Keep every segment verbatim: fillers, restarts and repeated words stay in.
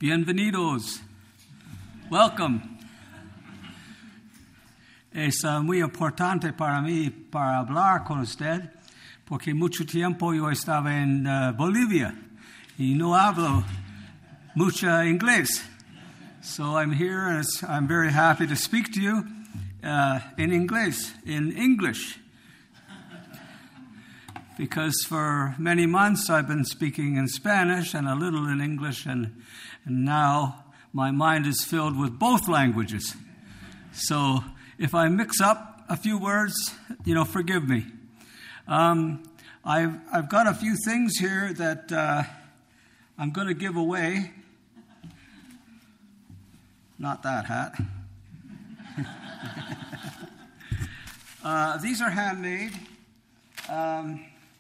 Bienvenidos. Welcome. Es uh, muy importante para mí para hablar con usted porque mucho tiempo yo estaba en uh, Bolivia y no hablo mucho inglés. So I'm here and it's, I'm very happy to speak to you uh, in English, in English. Because for many months I've been speaking in Spanish and a little in English, and, and now my mind is filled with both languages. So if I mix up a few words, you know, forgive me. Um, I've, I've got a few things here that uh, I'm going to give away. Not that hat. uh, these are handmade. Um,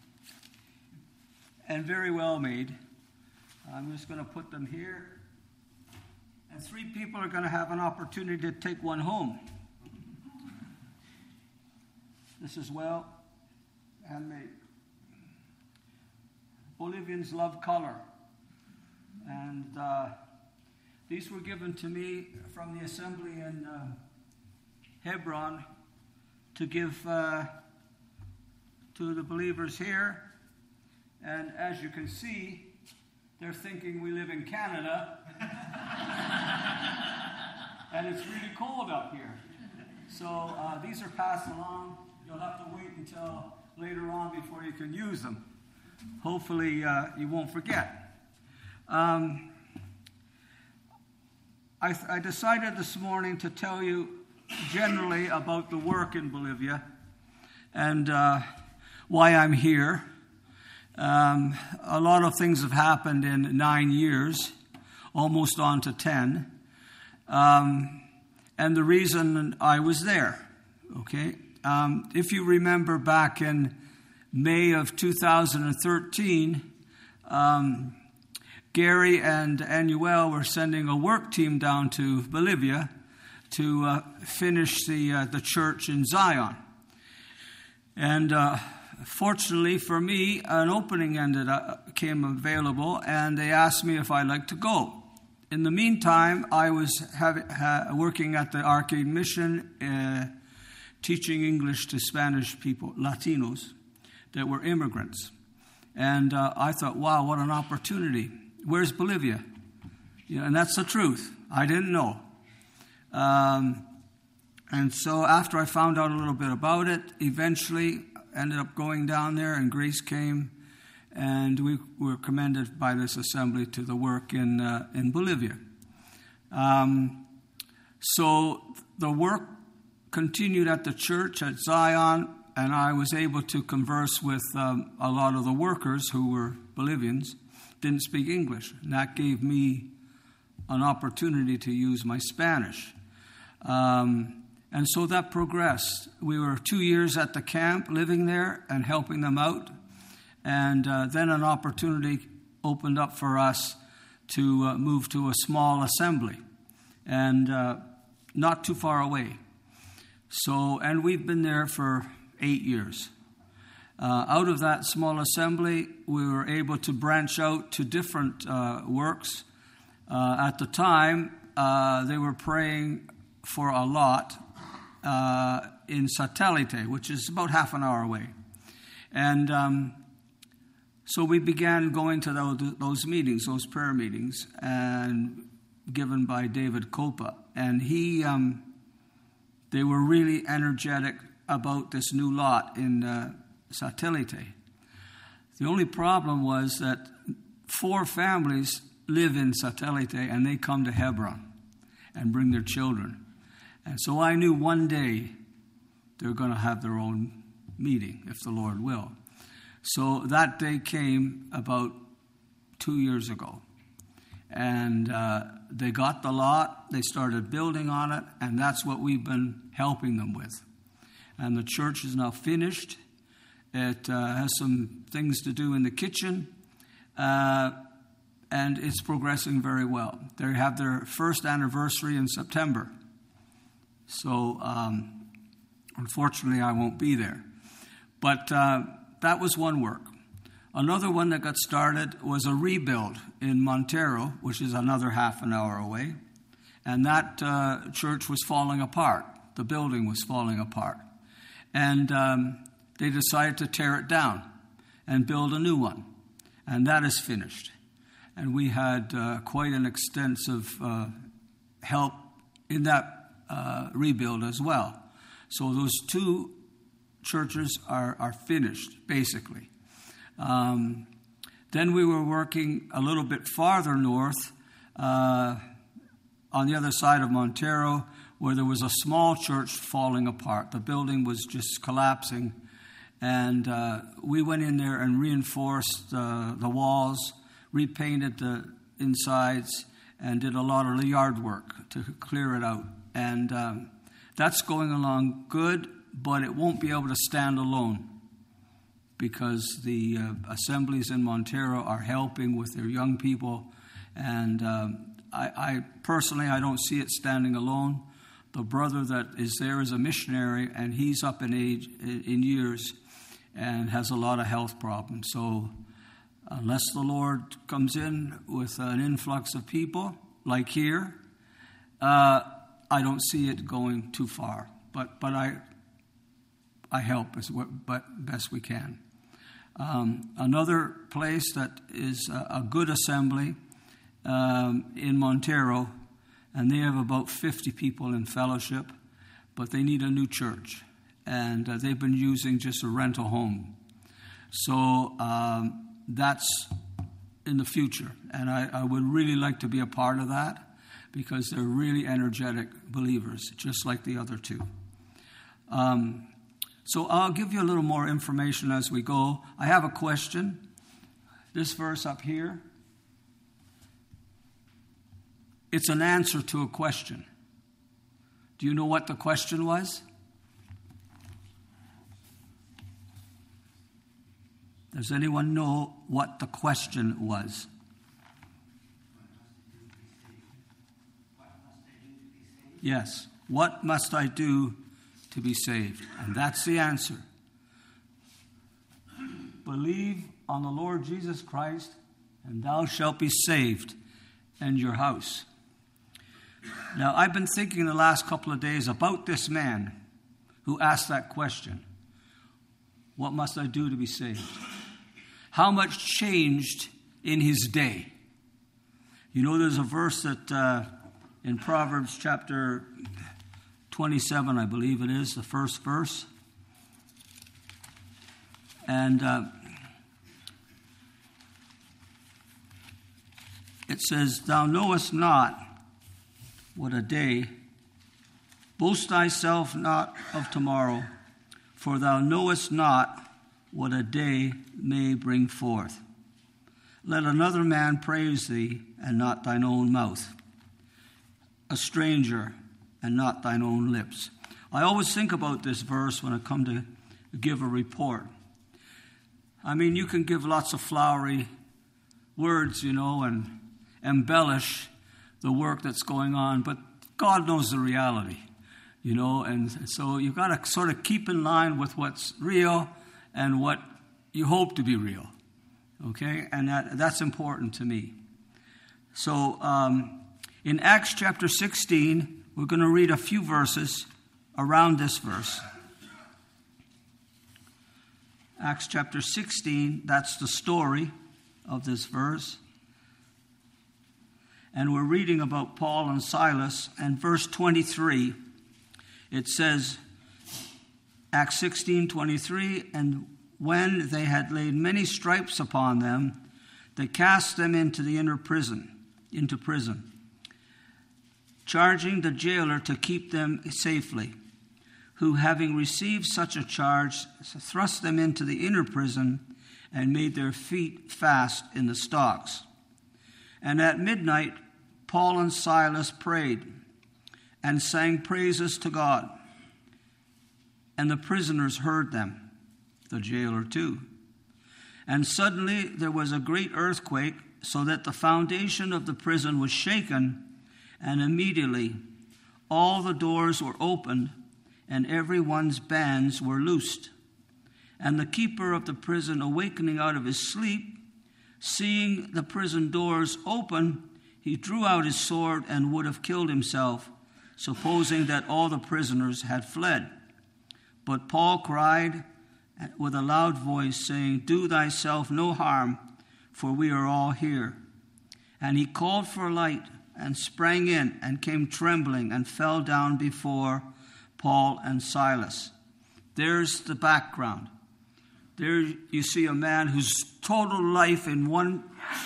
and very well made. I'm just going to put them here. And three people are going to have an opportunity to take one home. This is well handmade. Bolivians love color. And uh, these were given to me from the assembly in uh, Hebron to give uh, to the believers here. And as you can see, they're thinking we live in Canada. And it's really cold up here. So uh, these are passed along. You'll have to wait until later on before you can use them. Hopefully uh, you won't forget. Um, I, th- I decided this morning to tell you generally about the work in Bolivia and uh, why I'm here. Um, a lot of things have happened in nine years, almost on to ten. Um, and the reason I was there, okay? Um, if you remember back in May of two thousand thirteen, um, Gary and Anuel were sending a work team down to Bolivia to uh, finish the uh, the church in Zion. And uh, fortunately for me, an opening ended up, came available, and they asked me if I'd like to go. In the meantime, I was have, ha, working at the Arcade Mission, uh, teaching English to Spanish people, Latinos, that were immigrants. And uh, I thought, wow, what an opportunity. Where's Bolivia? You know, and that's the truth. I didn't know. Um, and so after I found out a little bit about it, eventually ended up going down there, and Grace came, and we were commended by this assembly to the work in uh, in Bolivia. Um, so the work continued at the church at Zion, and I was able to converse with um, a lot of the workers who were Bolivians, didn't speak English, and that gave me an opportunity to use my Spanish. Um, And so that progressed. We were two years at the camp, living there and helping them out. And uh, then an opportunity opened up for us to uh, move to a small assembly, and uh, not too far away. So, and we've been there for eight years. Uh, out of that small assembly, we were able to branch out to different uh, works. Uh, at the time, uh, they were praying for a lot Uh, in Satélite, which is about half an hour away. And um, so we began going to those, those meetings, those prayer meetings, and given by David Copa. And he, um, they were really energetic about this new lot in uh, Satélite. The only problem was that four families live in Satélite, and they come to Hebron and bring their children. And so I knew one day they're going to have their own meeting, if the Lord will. So that day came about two years ago. And uh, they got the lot, they started building on it, and that's what we've been helping them with. And the church is now finished. It uh, has some things to do in the kitchen, uh, and it's progressing very well. They have their first anniversary in September. So, um, unfortunately, I won't be there. But uh, that was one work. Another one that got started was a rebuild in Montero, which is another half an hour away. And that uh, church was falling apart. The building was falling apart. And um, they decided to tear it down and build a new one. And that is finished. And we had uh, quite an extensive uh, help in that uh, rebuild as well. So those two churches are, are finished, basically. Um, then we were working a little bit farther north, uh, on the other side of Montero, where there was a small church falling apart. The building was just collapsing. And uh, we went in there and reinforced uh, the walls, repainted the insides, and did a lot of the yard work to clear it out. And um, that's going along good, but it won't be able to stand alone because the uh, assemblies in Montero are helping with their young people. And um, I, I personally, I don't see it standing alone. The brother that is there is a missionary, and he's up in age, in years, and has a lot of health problems. So unless the Lord comes in with an influx of people, like here, uh, I don't see it going too far. But but I I help as what, but best we can. Um, another place that is a, a good assembly um, in Montero, and they have about fifty people in fellowship, but they need a new church. And uh, they've been using just a rental home. So um, that's in the future. And I, I would really like to be a part of that because they're really energetic believers, just like the other two. Um, so I'll give you a little more information as we go. I have a question. This verse up here, it's an answer to a question. Do you know what the question was? Does anyone know what the question was? Yes. What must I do to be saved? And that's the answer. Believe on the Lord Jesus Christ, and thou shalt be saved, and your house. Now, I've been thinking the last couple of days about this man who asked that question. What must I do to be saved? How much changed in his day? You know, there's a verse that uh, in Proverbs chapter twenty-seven, I believe it is, the first verse. And uh, it says, Thou knowest not what a day, boast thyself not of tomorrow, for thou knowest not what a day may bring forth. Let another man praise thee, and not thine own mouth, a stranger, and not thine own lips. I always think about this verse when I come to give a report. I mean, you can give lots of flowery words, you know, and embellish the work that's going on, but God knows the reality, you know, and so you've got to sort of keep in line with what's real and what you hope to be real, okay? And that that's important to me. So um, in Acts chapter sixteen, we're going to read a few verses around this verse. Acts chapter sixteen, that's the story of this verse. And we're reading about Paul and Silas, and verse twenty-three, it says, Acts sixteen twenty-three, and when they had laid many stripes upon them, they cast them into the inner prison, into prison, charging the jailer to keep them safely, who, having received such a charge, thrust them into the inner prison and made their feet fast in the stocks. And at midnight, Paul and Silas prayed and sang praises to God. And the prisoners heard them, the jailer too. And suddenly there was a great earthquake, so that the foundation of the prison was shaken, and immediately all the doors were opened, and everyone's bands were loosed. And the keeper of the prison, awakening out of his sleep, seeing the prison doors open, he drew out his sword and would have killed himself, supposing that all the prisoners had fled. But Paul cried with a loud voice, saying, "Do thyself no harm, for we are all here." And he called for light and sprang in and came trembling and fell down before Paul and Silas. There's the background. There you see a man whose total life in one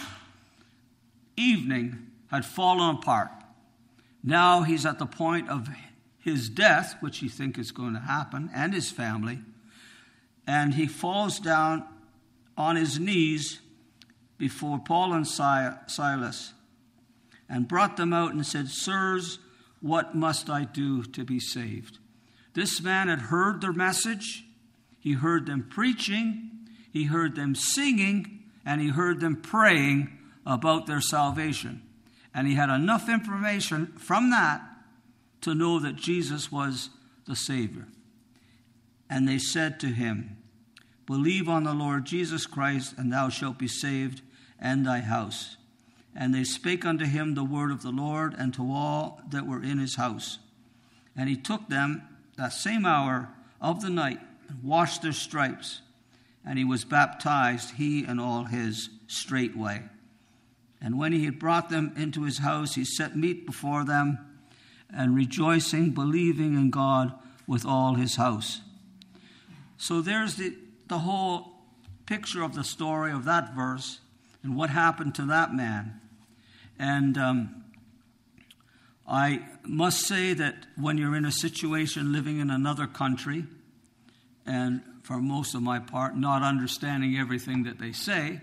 evening had fallen apart. Now he's at the point of his death, which he thinks is going to happen, and his family. And he falls down on his knees before Paul and Silas and brought them out and said, "Sirs, what must I do to be saved?" This man had heard their message. He heard them preaching, he heard them singing, and he heard them praying about their salvation. And he had enough information from that to know that Jesus was the Savior. And they said to him, "Believe on the Lord Jesus Christ, and thou shalt be saved, and thy house." And they spake unto him the word of the Lord, and to all that were in his house. And he took them that same hour of the night, and washed their stripes, and he was baptized, he and all his, straightway. And when he had brought them into his house, he set meat before them, and rejoicing, believing in God with all his house. So there's the, the whole picture of the story of that verse and what happened to that man. And um, I must say that when you're in a situation living in another country, and for most of my part, not understanding everything that they say,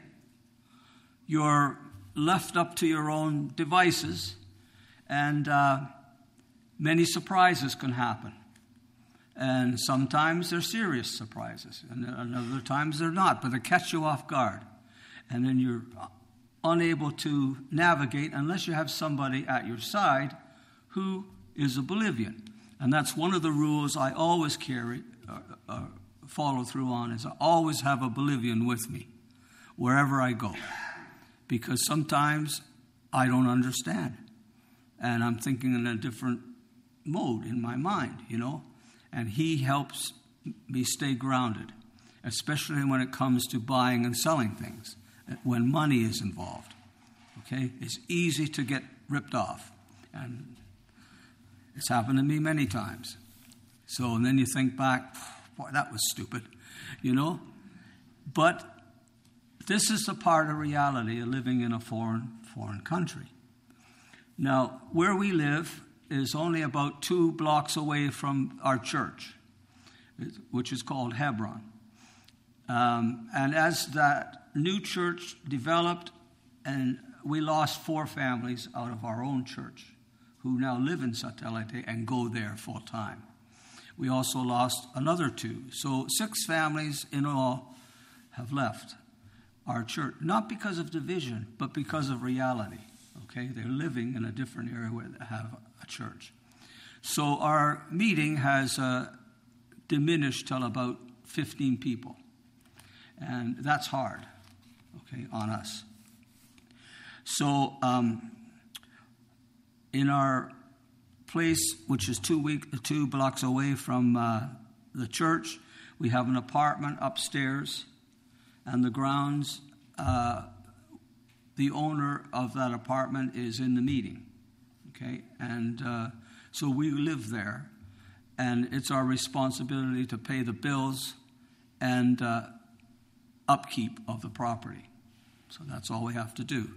you're left up to your own devices, and uh, many surprises can happen. And sometimes they're serious surprises, and other times they're not, but they catch you off guard. And then you're unable to navigate unless you have somebody at your side who is a Bolivian. And that's one of the rules I always carry, uh, uh, follow through on, is I always have a Bolivian with me wherever I go. Because sometimes I don't understand. And I'm thinking in a different mode in my mind, you know. And he helps me stay grounded, especially when it comes to buying and selling things, when money is involved. Okay? It's easy to get ripped off. And it's happened to me many times. So, and then you think back, boy, that was stupid, you know. But this is a part of reality of living in a foreign foreign country. Now, where we live is only about two blocks away from our church, which is called Hebron. Um, and as that new church developed, and we lost four families out of our own church who now live in Satellite and go there full time. We also lost another two. So six families in all have left our church, not because of division, but because of reality. Okay, they're living in a different area where they have a church. So our meeting has uh, diminished till about fifteen people. And that's hard, okay, on us. So um, in our place, which is two week, two blocks away from uh, the church, we have an apartment upstairs, and the grounds, uh, the owner of that apartment is in the meeting, okay? And uh, so we live there, and it's our responsibility to pay the bills and uh, upkeep of the property. So that's all we have to do.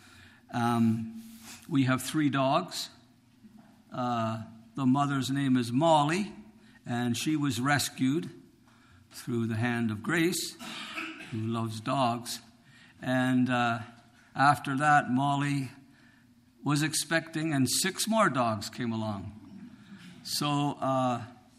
Um, we have three dogs. Uh, the mother's name is Molly, and she was rescued through the hand of Grace, who loves dogs. And uh, after that, Molly was expecting, and six more dogs came along. So uh,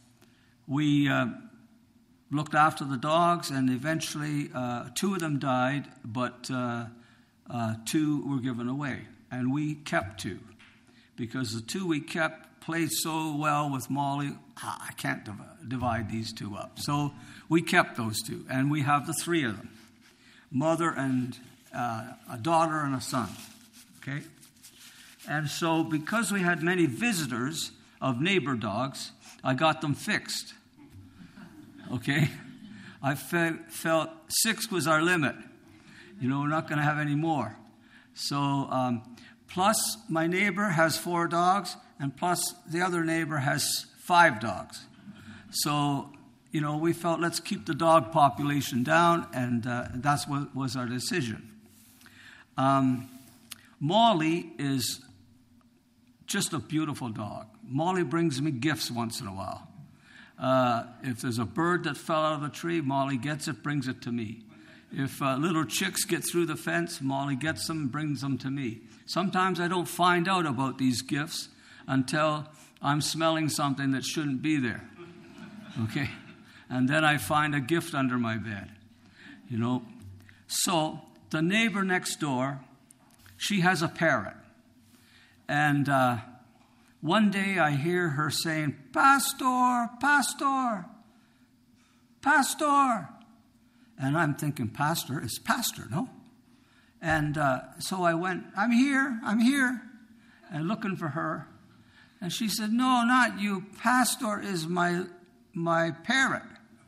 we uh, looked after the dogs, and eventually uh, two of them died, but uh, uh, two were given away. And we kept two, because the two we kept played so well with Molly, I can't div- divide these two up. So we kept those two, and we have the three of them, mother and uh, a daughter and a son, okay? And so because we had many visitors of neighbor dogs, I got them fixed, okay? I fe- felt six was our limit. You know, we're not going to have any more. So, um, plus my neighbor has four dogs, and plus the other neighbor has five dogs. So, you know, we felt let's keep the dog population down, and uh, that's what was our decision. Um, Molly is just a beautiful dog. Molly brings me gifts once in a while. Uh, if there's a bird that fell out of the tree, Molly gets it, brings it to me. If uh, little chicks get through the fence, Molly gets them and brings them to me. Sometimes I don't find out about these gifts until I'm smelling something that shouldn't be there. Okay? And then I find a gift under my bed. You know? So, the neighbor next door, she has a parrot. And uh, one day I hear her saying, "Pastor, Pastor, Pastor." And I'm thinking, pastor is pastor, no? And uh, so I went, "I'm here, I'm here," and looking for her. And she said, "No, not you. Pastor is my my parrot."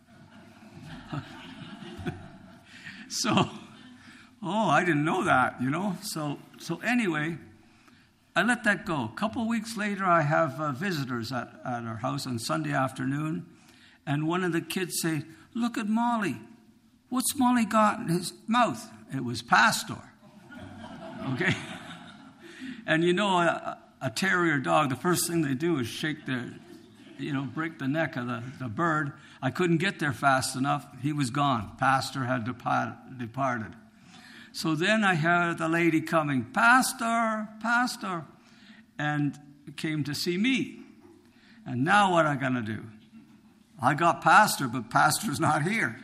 So, oh, I didn't know that, you know. So, so anyway, I let that go. A couple of weeks later, I have uh, visitors at, at our house on Sunday afternoon, and one of the kids say, "Look at Molly. What's Molly got in his mouth?" It was Pastor. Okay? And you know, a, a terrier dog, the first thing they do is shake their, you know, break the neck of the, the bird. I couldn't get there fast enough. He was gone. Pastor had depart, departed. So then I heard the lady coming, "Pastor, Pastor," and came to see me. And now what am I going to do? I got Pastor, but Pastor's not here.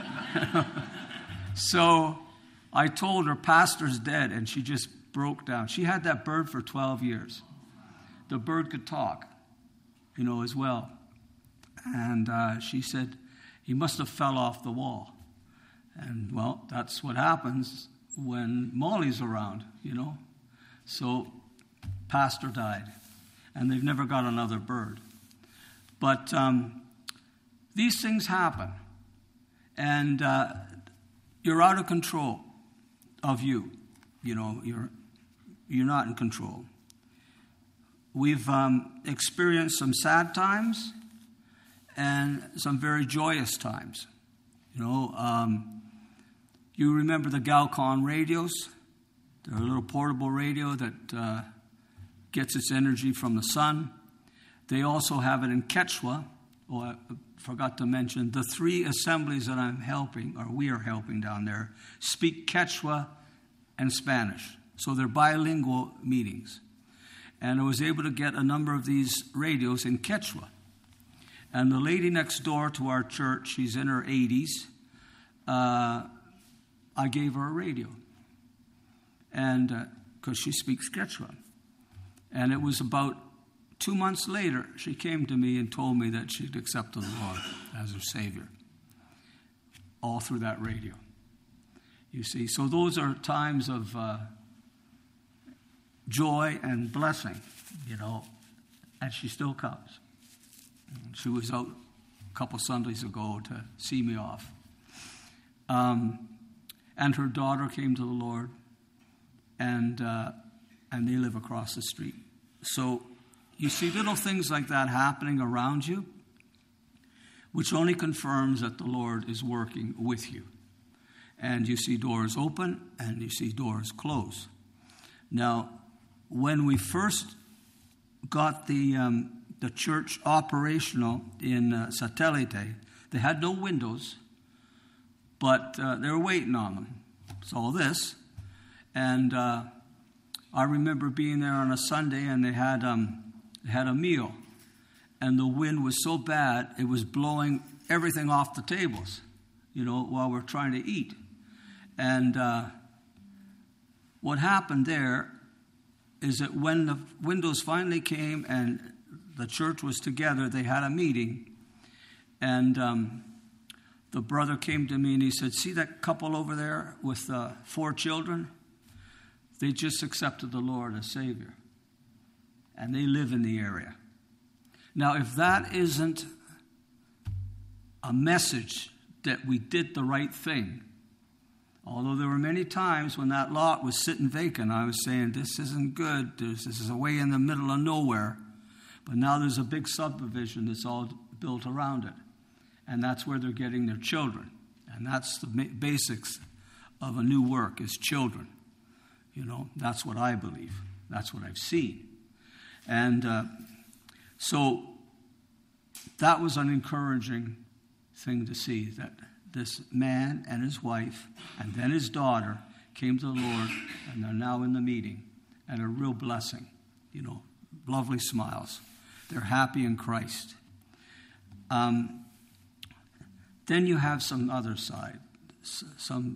So I told her, "Pastor's dead," and she just broke down. She had that bird for twelve years. The bird could talk, you know, as well. And uh, she said, "He must have fell off the wall." And, well, that's what happens when Molly's around, you know. So Pastor died, and they've never got another bird. But um, these things happen. And uh, you're out of control of you. You know, you're you're not in control. We've um, experienced some sad times and some very joyous times. You know, um, you remember the Galcon radios? They're a little portable radio that uh, gets its energy from the sun. They also have it in Quechua. Oh, I forgot to mention, the three assemblies that I'm helping, or we are helping down there, speak Quechua and Spanish. So they're bilingual meetings. And I was able to get a number of these radios in Quechua. And the lady next door to our church, she's in her eighties, uh, I gave her a radio. And because uh, she speaks Quechua. And it was about two months later, she came to me and told me that she'd accepted the Lord as her Savior. All through that radio. You see, so those are times of uh, joy and blessing, you know, and she still comes. She was out a couple Sundays ago to see me off. Um, and her daughter came to the Lord, and uh, and they live across the street. So you see little things like that happening around you, which only confirms that the Lord is working with you. And you see doors open, and you see doors close. Now, when we first got the um, the church operational in uh, Satellite, they had no windows, but uh, they were waiting on them. It's all this. And uh, I remember being there on a Sunday, and they had um, they had a meal. And the wind was so bad, it was blowing everything off the tables, you know, while we're trying to eat. And uh, what happened there is that when the windows finally came and the church was together. They had a meeting, and um, the brother came to me and he said, see that couple over there with uh, four children? They just accepted the Lord as Savior, and they live in the area. Now, if that isn't a message that we did the right thing, although there were many times when that lot was sitting vacant, I was saying, this isn't good. There's, this is away in the middle of nowhere. But now there's a big subdivision that's all built around it. And that's where they're getting their children. And that's the basics of a new work, is children. You know, that's what I believe. That's what I've seen. And uh, so that was an encouraging thing to see, that this man and his wife and then his daughter came to the Lord, and they're now in the meeting, and a real blessing, you know, lovely smiles. They're happy in Christ. Um, then you have some other side, some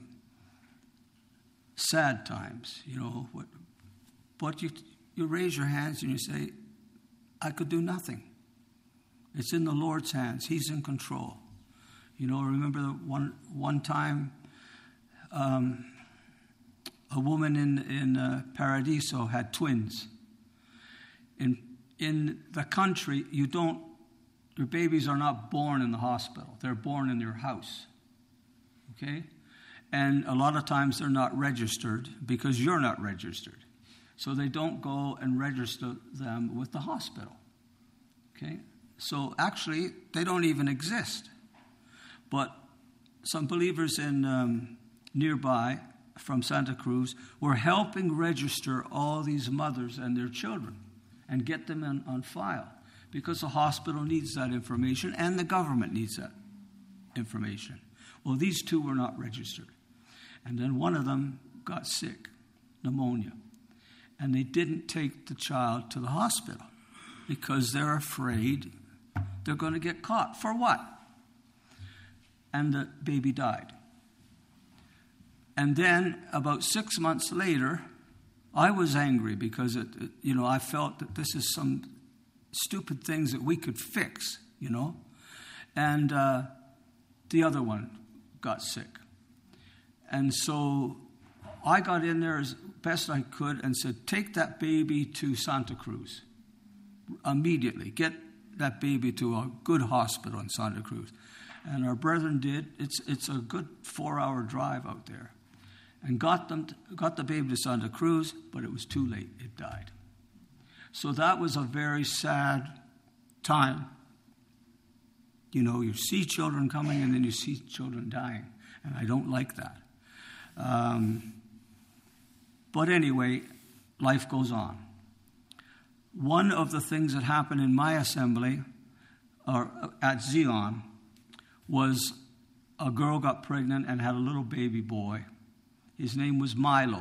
sad times, you know, what, but you, you raise your hands and you say, I could do nothing. It's in the Lord's hands. He's in control. You know, remember the one one time um, a woman in, in uh, Paradiso had twins. In, in the country, you don't, your babies are not born in the hospital. They're born in your house. Okay? And a lot of times they're not registered because you're not registered. So they don't go and register them with the hospital. Okay? So actually, they don't even exist. But some believers in um, nearby from Santa Cruz were helping register all these mothers and their children and get them in, on file, because the hospital needs that information and the government needs that information. Well, these two were not registered. And then one of them got sick, pneumonia. And they didn't take the child to the hospital because they're afraid they're going to get caught. For what? And the baby died. And then about six months later, I was angry because, it, it, you know, I felt that this is some stupid things that we could fix, you know. And uh, the other one got sick. And so I got in there as best I could and said, take that baby to Santa Cruz immediately. Get that baby to a good hospital in Santa Cruz. And our brethren did. It's it's a good four-hour drive out there. And got them to, got the baby to Santa Cruz, but it was too late. It died. So that was a very sad time. You know, you see children coming and then you see children dying. And I don't like that. Um, but anyway, life goes on. One of the things that happened in my assembly, or at Zion, was a girl got pregnant and had a little baby boy. His name was Milo.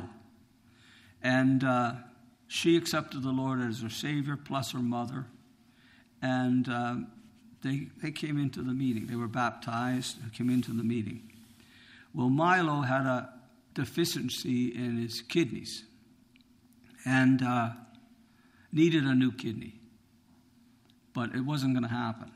And uh, she accepted the Lord as her Savior, plus her mother. And uh, they, they came into the meeting. They were baptized and came into the meeting. Well, Milo had a deficiency in his kidneys and uh, needed a new kidney. But it wasn't going to happen.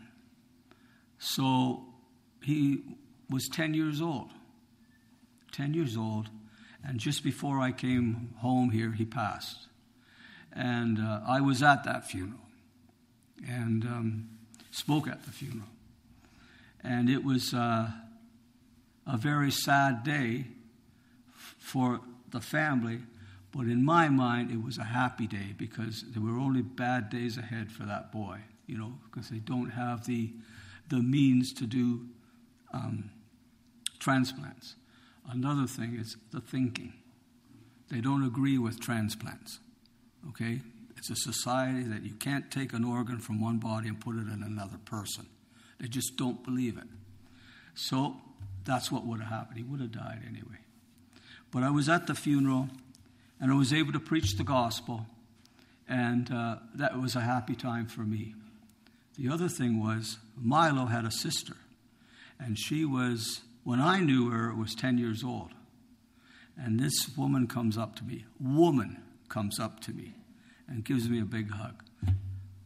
So he was ten years old. ten years old. And just before I came home here, he passed. And uh, I was at that funeral and um, spoke at the funeral. And it was uh, a very sad day f- for the family. But in my mind, it was a happy day because there were only bad days ahead for that boy, you know, because they don't have the the means to do um, transplants. Another thing is the thinking. They don't agree with transplants, okay? It's a society that you can't take an organ from one body and put it in another person. They just don't believe it. So that's what would have happened. He would have died anyway. But I was at the funeral, and I was able to preach the gospel, and uh, that was a happy time for me. The other thing was, Milo had a sister, and she was, when I knew her, was ten years old. And this woman comes up to me, woman comes up to me, and gives me a big hug.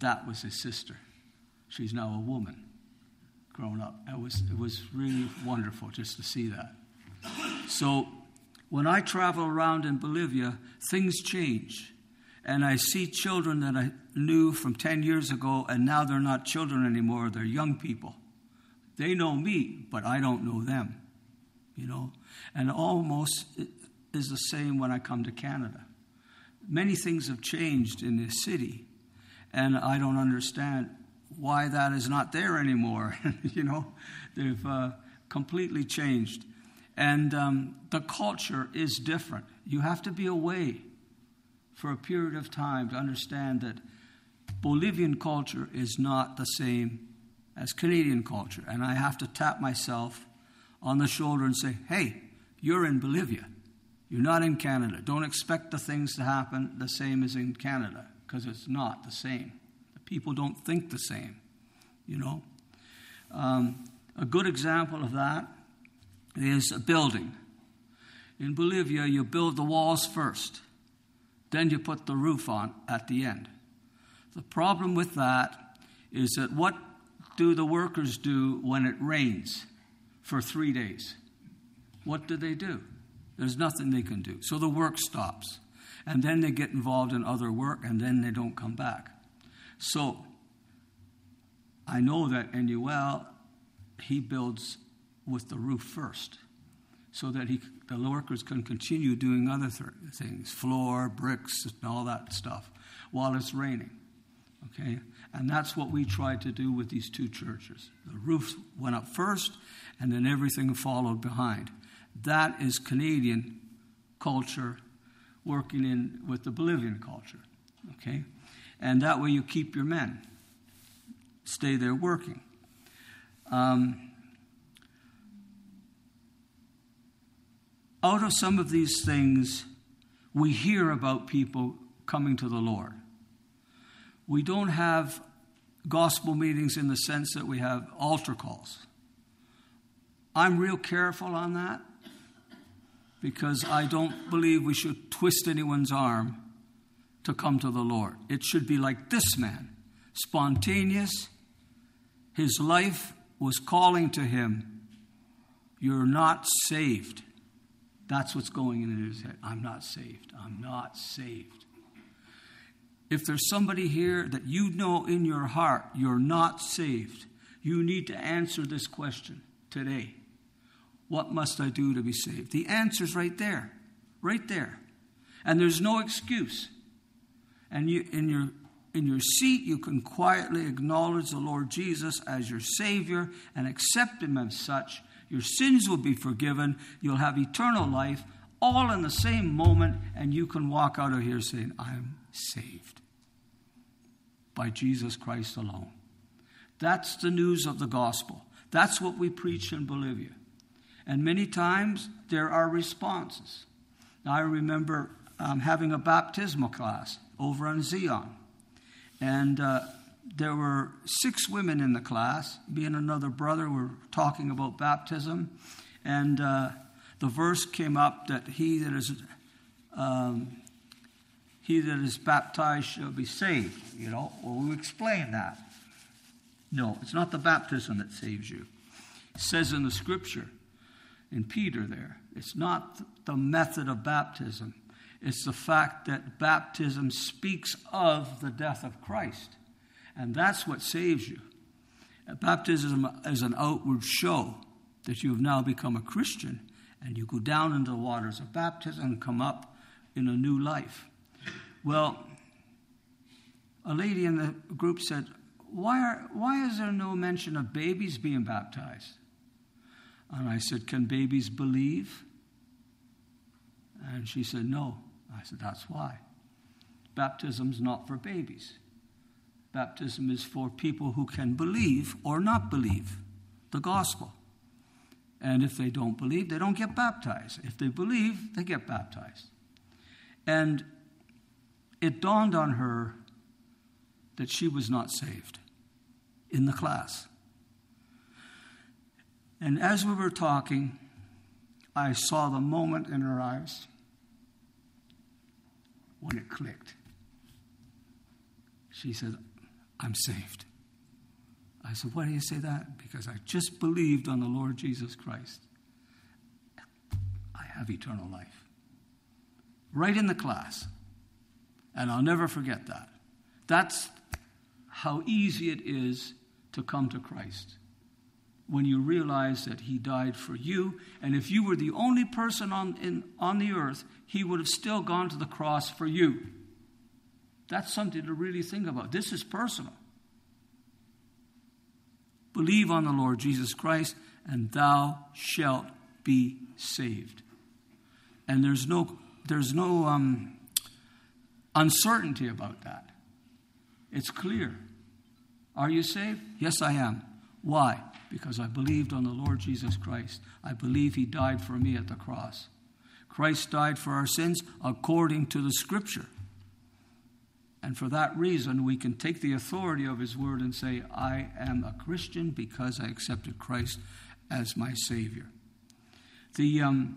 that was his sister. She's now a woman, grown up. It was, it was really wonderful just to see that. So when I travel around in Bolivia, things change. And I see children that I knew from ten years ago, and now they're not children anymore. They're young people. They know me, but I don't know them, you know. And almost is the same when I come to Canada. Many things have changed in this city, and I don't understand why that is not there anymore. You know, they've uh, completely changed. And um, the culture is different. You have to be away for a period of time to understand that Bolivian culture is not the same as Canadian culture. And I have to tap myself on the shoulder and say, hey, you're in Bolivia. You're not in Canada. Don't expect the things to happen the same as in Canada, because it's not the same. The people don't think the same, you know. Um, a good example of that is a building. In Bolivia, you build the walls first. Then you put the roof on at the end. The problem with that is that what do the workers do when it rains for three days? What do they do? There's nothing they can do. So the work stops. And then they get involved in other work, and then they don't come back. So I know that Enuel, he builds with the roof first, so that he, the workers can continue doing other th- things, floor, bricks, and all that stuff, while it's raining. Okay? And that's what we tried to do with these two churches. The roof went up first, and then everything followed behind. That is Canadian culture working in with the Bolivian culture. Okay? And that way you keep your men. Stay there working. Um, out of some of these things, we hear about people coming to the Lord. We don't have gospel meetings in the sense that we have altar calls. I'm real careful on that, because I don't believe we should twist anyone's arm to come to the Lord. It should be like this man, spontaneous. His life was calling to him, you're not saved. That's what's going in his head. I'm not saved. I'm not saved. If there's somebody here that you know in your heart you're not saved, you need to answer this question today. What must I do to be saved? The answer's right there. Right there. And there's no excuse. And you, in your in your seat, you can quietly acknowledge the Lord Jesus as your Savior and accept Him as such. Your sins will be forgiven. You'll have eternal life, all in the same moment, and you can walk out of here saying, I'm saved by Jesus Christ alone. That's the news of the gospel. That's what we preach in Bolivia. And many times there are responses. Now, I remember um, having a baptismal class over on Zion. And uh, there were six women in the class. Me and another brother were talking about baptism. And uh, the verse came up that he that is um, he that is baptized shall be saved. You know, well, we explained that. No, it's not the baptism that saves you. It says in the scripture, in Peter there, it's not the method of baptism. It's the fact that baptism speaks of the death of Christ. And that's what saves you. Baptism is an outward show that you have now become a Christian, and you go down into the waters of baptism and come up in a new life. Well, a lady in the group said, why, are, why is there no mention of babies being baptized? And I said, can babies believe? And she said, no. I said, that's why. Baptism's not for babies. Baptism is for people who can believe or not believe the gospel. And if they don't believe, they don't get baptized. If they believe, they get baptized. And it dawned on her that she was not saved in the class. And as we were talking, I saw the moment in her eyes when it clicked. She said, I'm saved. I said, why do you say that? Because I just believed on the Lord Jesus Christ. I have eternal life. Right in the class. And I'll never forget that. That's how easy it is to come to Christ. When you realize that he died for you, and if you were the only person on, in, on the earth, he would have still gone to the cross for you. That's something to really think about. This is personal. Believe on the Lord Jesus Christ, and thou shalt be saved. And there's no, there's no um, uncertainty about that. It's clear. Are you saved? Yes, I am. Why? Because I believed on the Lord Jesus Christ. I believe he died for me at the cross. Christ died for our sins according to the Scripture. And for that reason, we can take the authority of his word and say, I am a Christian because I accepted Christ as my Savior. The um,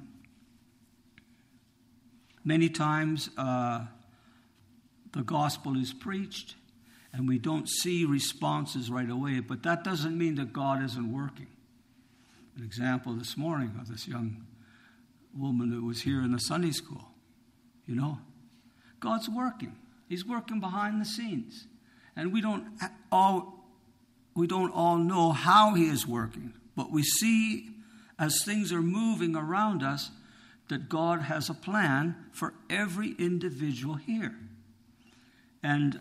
many times uh, the gospel is preached, and we don't see responses right away, but that doesn't mean that God isn't working. An example this morning of this young woman that was here in the Sunday school. You know, God's working. He's working behind the scenes. And we don't all we don't all know how he is working, but we see as things are moving around us that God has a plan for every individual here. And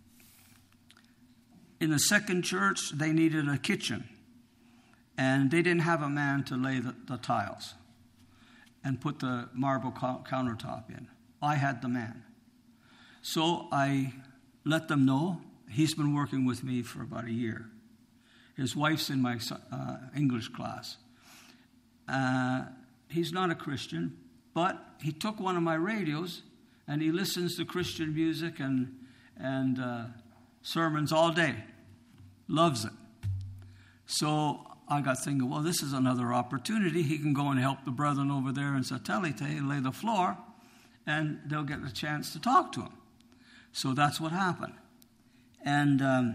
in the second church, they needed a kitchen. And they didn't have a man to lay the, the tiles and put the marble co- countertop in. I had the man. So I let them know. He's been working with me for about a year. His wife's in my uh, English class. Uh, he's not a Christian, but he took one of my radios and he listens to Christian music and, and uh, sermons all day. Loves it. So I got thinking, well, this is another opportunity. He can go and help the brethren over there in Satellite and lay the floor, and they'll get a chance to talk to him. So that's what happened. And um,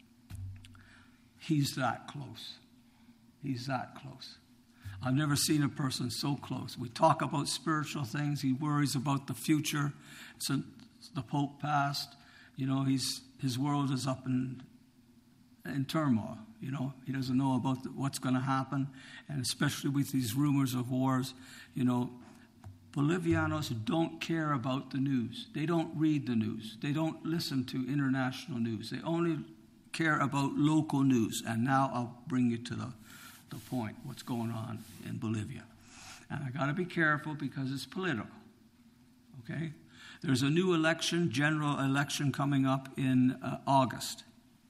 he's that close. He's that close. I've never seen a person so close. We talk about spiritual things. He worries about the future. So the Pope passed. You know, he's his world is up in, in turmoil. You know, he doesn't know about the, what's going to happen. And especially with these rumors of wars, you know, Bolivianos don't care about the news. They don't read the news. They don't listen to international news. They only care about local news. And now I'll bring you to the, the point, what's going on in Bolivia. And I got to be careful because it's political. Okay? There's a new election, general election coming up in uh, August.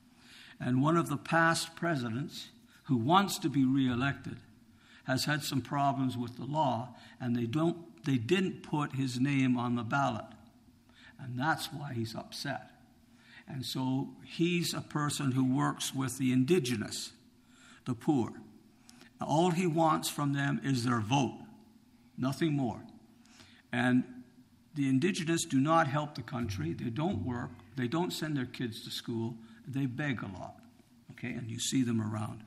And one of the past presidents who wants to be reelected has had some problems with the law, and they don't They didn't put his name on the ballot. And that's why he's upset. And so he's a person who works with the indigenous, the poor. All he wants from them is their vote, nothing more. And the indigenous do not help the country. They don't work. They don't send their kids to school. They beg a lot. Okay, and you see them around.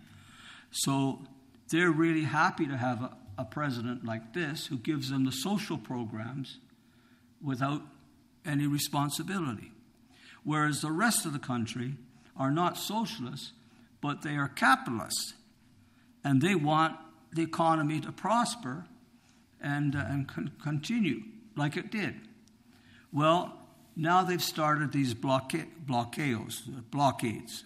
So they're really happy to have a a president like this who gives them the social programs without any responsibility. Whereas the rest of the country are not socialists, but they are capitalists. And they want the economy to prosper and, uh, and con- continue like it did. Well, now they've started these blockade, bloqueos, blockades,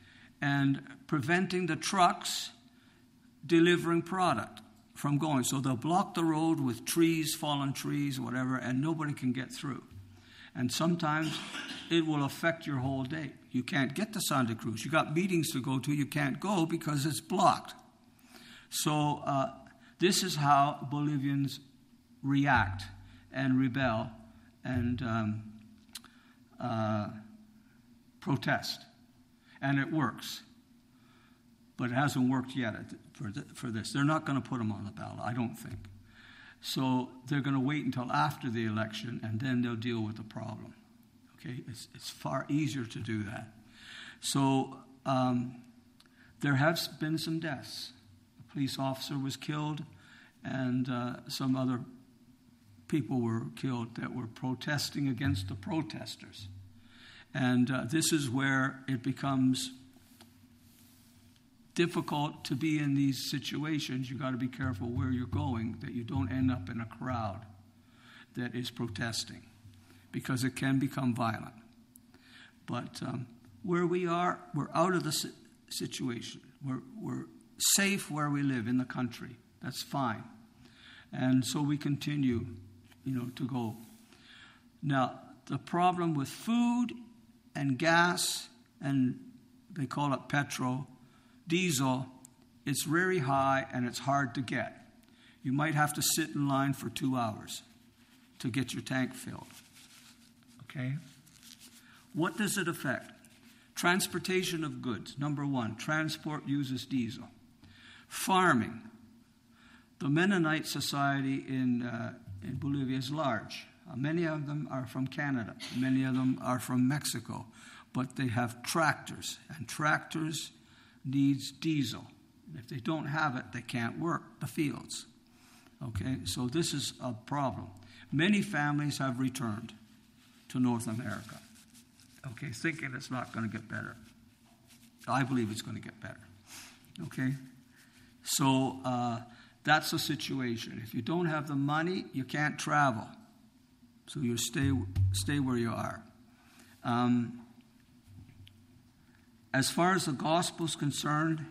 and preventing the trucks delivering product from going. So they'll block the road with trees, fallen trees, whatever, and nobody can get through. And sometimes it will affect your whole day. You can't get to Santa Cruz. You got meetings to go to, you can't go because it's blocked. So uh, this is how Bolivians react and rebel and um, uh, protest. And it works. But it hasn't worked yet for, the, for this. They're not going to put them on the ballot, I don't think. So they're going to wait until after the election, and then they'll deal with the problem. Okay, it's, it's far easier to do that. So um, there have been some deaths. A police officer was killed, and uh, some other people were killed that were protesting against the protesters. And uh, this is where it becomes difficult to be in these situations. You've got to be careful where you're going, that you don't end up in a crowd that is protesting, because it can become violent. But um, where we are, we're out of the si- situation. We're, we're safe where we live in the country. That's fine. And so we continue, you know, to go. Now, the problem with food and gas, and they call it petrol, diesel, it's very high and it's hard to get. You might have to sit in line for two hours to get your tank filled. Okay? What does it affect? Transportation of goods. Number one, transport uses diesel. Farming. The Mennonite society in, uh, in Bolivia is large. Uh, many of them are from Canada. Many of them are from Mexico. But they have tractors, and tractors needs diesel. If they don't have it, they can't work the fields. Okay, so this is a problem. Many families have returned to North America, okay, thinking it's not going to get better. I believe it's going to get better. Okay, so uh, that's the situation. If you don't have the money, you can't travel. So you stay stay where you are. Um, as far as the gospel is concerned,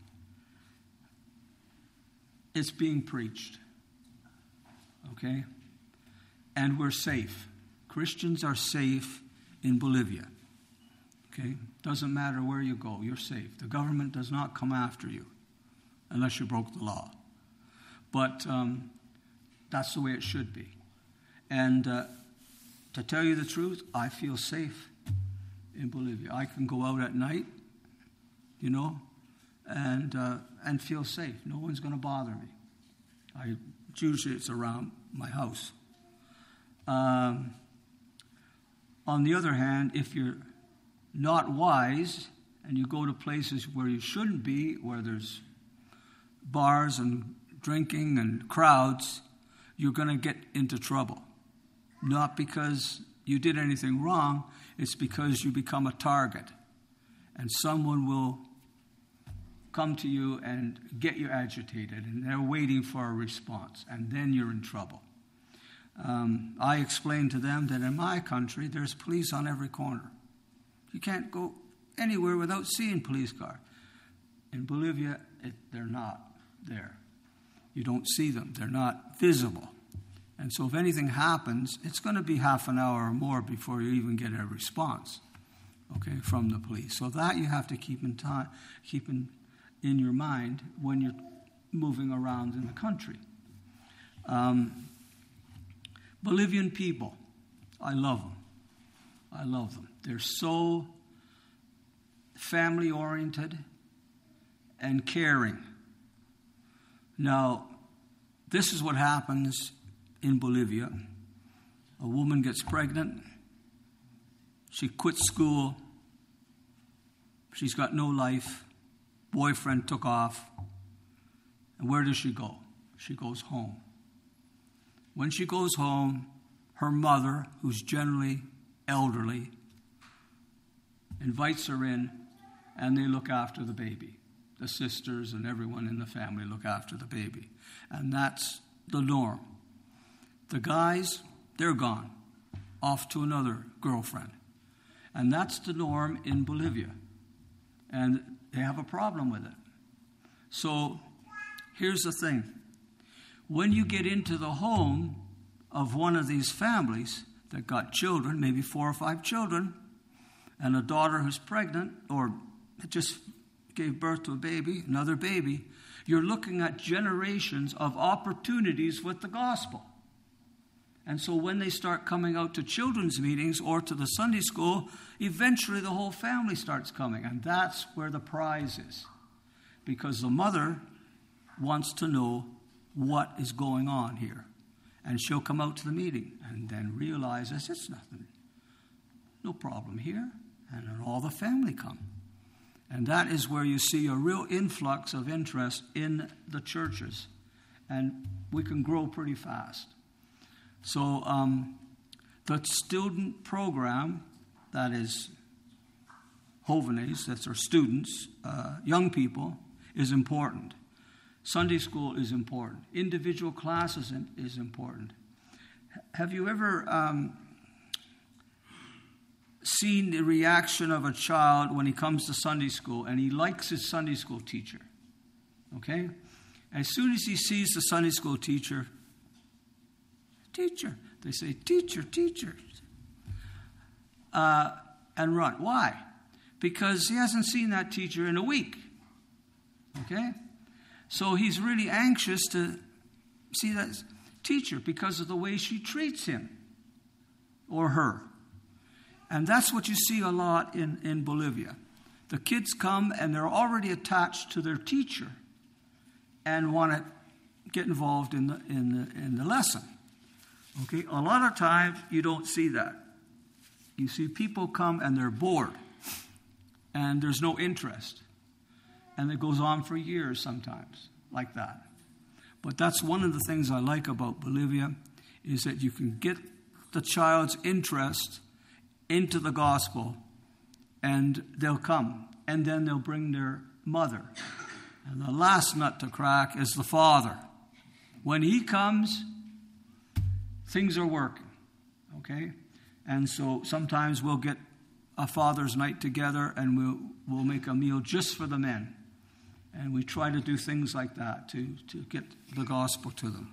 it's being preached. Okay? And we're safe. Christians are safe in Bolivia. Okay? Doesn't matter where you go, you're safe. The government does not come after you unless you broke the law. But um, that's the way it should be. And uh, to tell you the truth, I feel safe in Bolivia. I can go out at night, you know, and uh, and feel safe. No one's going to bother me. I usually it's around my house. Um, on the other hand, if you're not wise and you go to places where you shouldn't be, where there's bars and drinking and crowds, you're going to get into trouble. Not because you did anything wrong, it's because you become a target. And someone will come to you and get you agitated, and they're waiting for a response, and then you're in trouble. Um, I explained to them that in my country, there's police on every corner. You can't go anywhere without seeing police cars. In Bolivia, it, they're not there. You don't see them. They're not visible. And so if anything happens, it's going to be half an hour or more before you even get a response, okay, from the police. So that you have to keep in time, keep in, in your mind when you're moving around in the country. Um, Bolivian people, I love them. I love them. They're so family-oriented and caring. Now, this is what happens in Bolivia. A woman gets pregnant. She quits school. She's got no life. Boyfriend took off. And where does she go? She goes home. When she goes home, her mother, who's generally elderly, invites her in, and they look after the baby. The sisters and everyone in the family look after the baby. And that's the norm. The guys, they're gone, off to another girlfriend. And that's the norm in Bolivia. And they have a problem with it. So here's the thing. When you get into the home of one of these families that got children, maybe four or five children, and a daughter who's pregnant or just gave birth to a baby, another baby, you're looking at generations of opportunities with the gospel. And so when they start coming out to children's meetings or to the Sunday school, eventually the whole family starts coming. And that's where the prize is. Because the mother wants to know what is going on here. And she'll come out to the meeting and then realizes it's nothing. No problem here. And then all the family come. And that is where you see a real influx of interest in the churches. And we can grow pretty fast. So um, the student program, that is Jóvenes, that's our students, uh, young people, is important. Sunday school is important. Individual classes is important. Have you ever um, seen the reaction of a child when he comes to Sunday school and he likes his Sunday school teacher? Okay? As soon as he sees the Sunday school teacher, teacher, they say, teacher, teacher, uh, and run. Why? Because he hasn't seen that teacher in a week. Okay? So he's really anxious to see that teacher because of the way she treats him or her. And that's what you see a lot in, in Bolivia. The kids come and they're already attached to their teacher and want to get involved in the in the in the lesson. Okay? A lot of times you don't see that. You see people come and they're bored and there's no interest. And it goes on for years sometimes, like that. But that's one of the things I like about Bolivia, is that you can get the child's interest into the gospel, and they'll come. And then they'll bring their mother. And the last nut to crack is the father. When he comes, things are working, okay? And so sometimes we'll get a father's night together, and we'll, we'll make a meal just for the men. And we try to do things like that to, to get the gospel to them.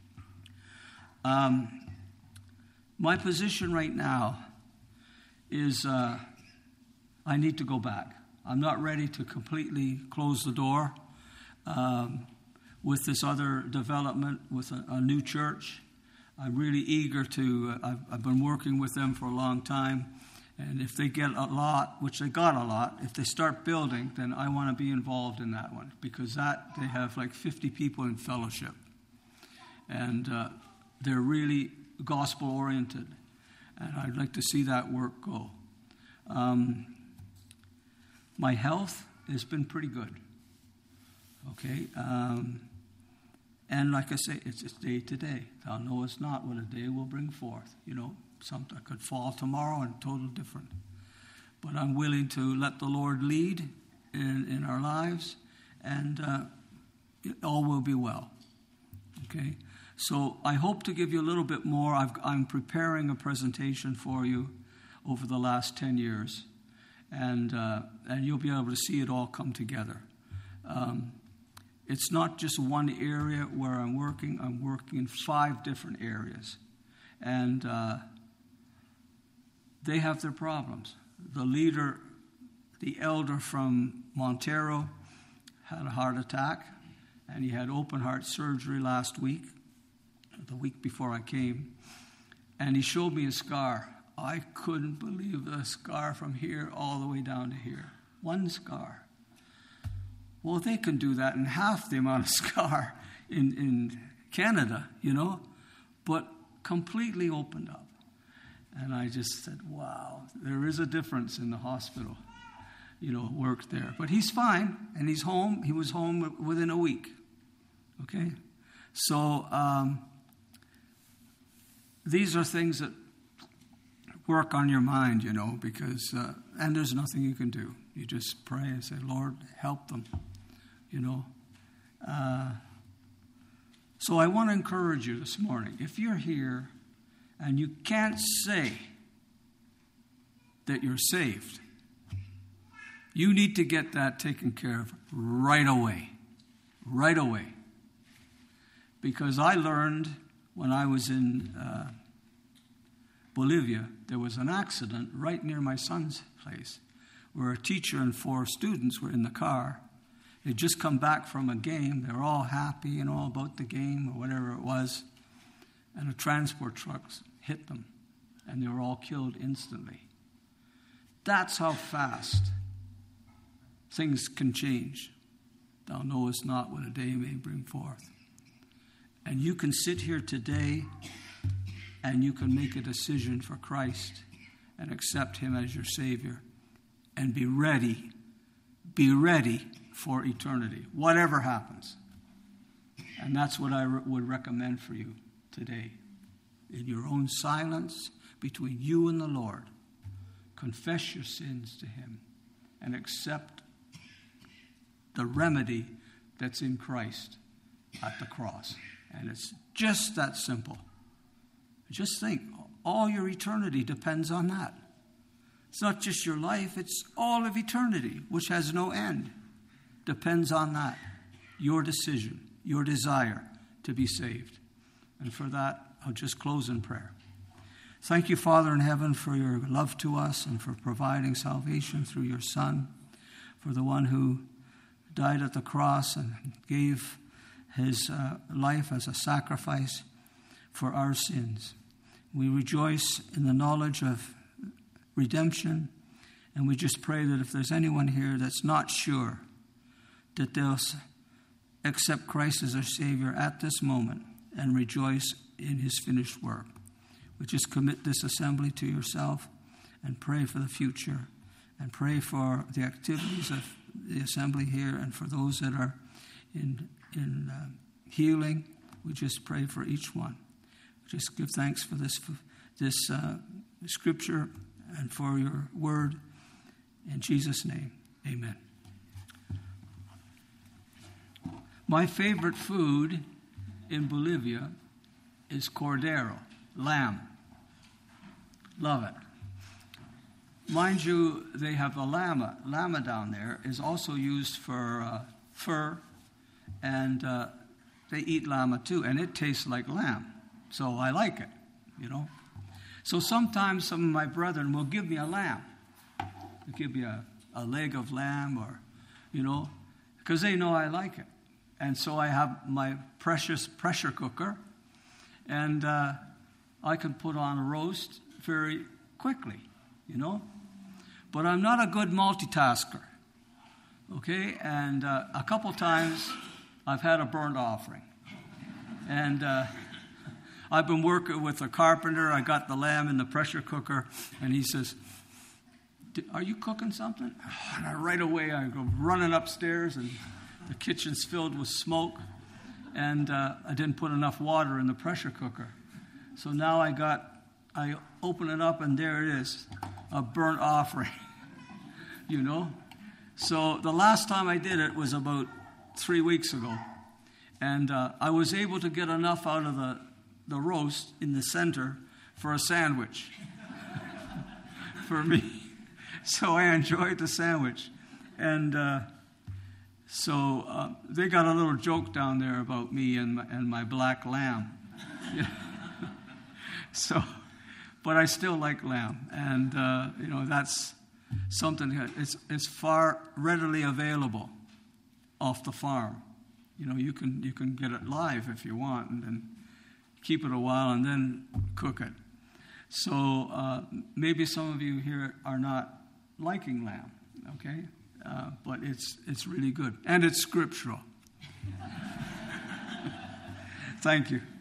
Um, my position right now is uh, I need to go back. I'm not ready to completely close the door um, with this other development with a, a new church. I'm really eager to, uh, I've, I've been working with them for a long time. And if they get a lot, which they got a lot, if they start building, then I want to be involved in that one. Because that, they have like fifty people in fellowship. And uh, they're really gospel-oriented. And I'd like to see that work go. Um, my health has been pretty good. Okay? Um, and like I say, it's, it's day to day. Thou knowest not what a day will bring forth, you know. Something could fall tomorrow and total different. But I'm willing to let the Lord lead in, in our lives, and uh, it all will be well. Okay? So I hope to give you a little bit more. I've, I'm preparing a presentation for you over the last ten years, and, uh, and you'll be able to see it all come together. Um, it's not just one area where I'm working. I'm working in five different areas. And uh, they have their problems. The leader, the elder from Montero, had a heart attack, and he had open heart surgery last week, the week before I came, and he showed me a scar. I couldn't believe the scar from here all the way down to here. One scar. Well, they can do that in half the amount of scar in, in Canada, you know, but completely opened up. And I just said, wow, there is a difference in the hospital, you know, work there. But he's fine, and he's home. He was home within a week, okay? So um, these are things that work on your mind, you know, because, uh, and there's nothing you can do. You just pray and say, Lord, help them, you know. Uh, so I want to encourage you this morning. If you're here and you can't say that you're saved, you need to get that taken care of right away. Right away. Because I learned when I was in uh, Bolivia, there was an accident right near my son's place where a teacher and four students were in the car. They'd just come back from a game. They were all happy and all about the game or whatever it was. And a transport truck hit them, and they were all killed instantly. That's how fast things can change. Thou knowest not what a day may bring forth. And you can sit here today and you can make a decision for Christ and accept him as your Savior and be ready be ready for eternity, whatever happens. And that's what I re- would recommend for you today. In your own silence, between you and the Lord, confess your sins to him and accept the remedy that's in Christ at the cross. And it's just that simple. Just think, all your eternity depends on that. It's not just your life, it's all of eternity, which has no end. Depends on that. Your decision, your desire to be saved. And for that, I'll just close in prayer. Thank you, Father in heaven, for your love to us and for providing salvation through your Son, for the one who died at the cross and gave his uh, life as a sacrifice for our sins. We rejoice in the knowledge of redemption, and we just pray that if there's anyone here that's not sure, that they'll accept Christ as their Savior at this moment and rejoice in his finished work. We just commit this assembly to yourself and pray for the future and pray for the activities of the assembly here and for those that are in, in uh, healing. We just pray for each one. We just give thanks for this, this uh, scripture and for your word. In Jesus' name, amen. My favorite food in Bolivia is cordero, lamb. Love it. Mind you, they have a llama. Llama down there is also used for uh, fur, and uh, they eat llama too, and it tastes like lamb. So I like it, you know. So sometimes some of my brethren will give me a lamb. They'll give me a, a leg of lamb or, you know, because they know I like it. And so I have my precious pressure cooker, and uh, I can put on a roast very quickly, you know. But I'm not a good multitasker, okay? And uh, a couple times I've had a burnt offering. And uh, I've been working with a carpenter. I got the lamb in the pressure cooker, and he says, "Are you cooking something?" And I, right away I go running upstairs, and the kitchen's filled with smoke, and uh, I didn't put enough water in the pressure cooker. So now I got, I open it up, and there it is, a burnt offering, you know. So the last time I did it was about three weeks ago, and uh, I was able to get enough out of the, the roast in the center for a sandwich for me. So I enjoyed the sandwich, and uh, so uh, they got a little joke down there about me and my, and my black lamb. So, but I still like lamb, and uh, you know that's something that it's it's far readily available off the farm. You know, you can you can get it live if you want, and then keep it a while and then cook it. So uh, maybe some of you here are not liking lamb, okay? Uh, but it's it's really good, and it's scriptural. Thank you.